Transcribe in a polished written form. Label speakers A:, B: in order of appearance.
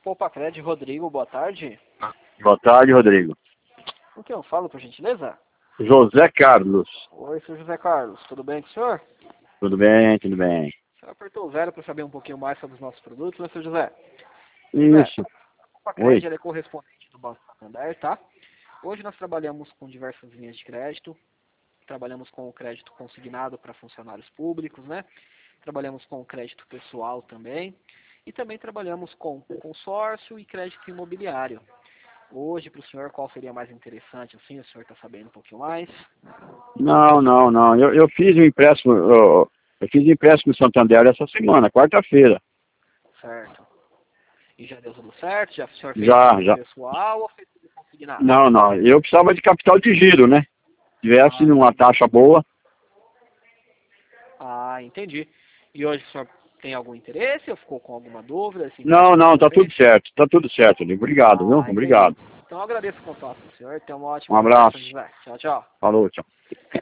A: Copacred, Rodrigo, boa tarde.
B: Boa tarde, Rodrigo.
A: Com quem eu falo, por gentileza?
B: José Carlos.
A: Oi, senhor José Carlos, tudo bem com o senhor?
B: Tudo bem, tudo bem.
A: O senhor apertou o zero para saber um pouquinho mais sobre os nossos produtos, né, senhor José?
B: Isso.
A: A Copacred
B: Oi.
A: ela é correspondente do Banco Santander, tá? Hoje nós trabalhamos com diversas linhas de crédito, trabalhamos com o crédito consignado para funcionários públicos, né? Trabalhamos com o crédito pessoal também, e também trabalhamos com consórcio e crédito imobiliário. Hoje, para o senhor, qual seria mais interessante, assim, o senhor está sabendo um pouquinho mais?
B: Não. Eu fiz um empréstimo, eu fiz um empréstimo no Santander essa semana, quarta-feira.
A: Certo. E já deu tudo certo? Já o senhor fez
B: Já.
A: tudo pessoal ou fez tudo consignado?
B: Não. Eu precisava de capital de giro, né? Tivesse numa taxa boa.
A: Ah, entendi. E hoje o senhor tem algum interesse ou ficou com alguma dúvida? Assim,
B: Não, tá tudo certo. Tá tudo certo, Rodrigo. Obrigado, viu?
A: entendi.
B: Obrigado.
A: Então eu agradeço o contato do senhor. Tenha uma
B: Um
A: ótima
B: abraço.
A: tarde, José. Tchau, tchau.
B: Falou, tchau.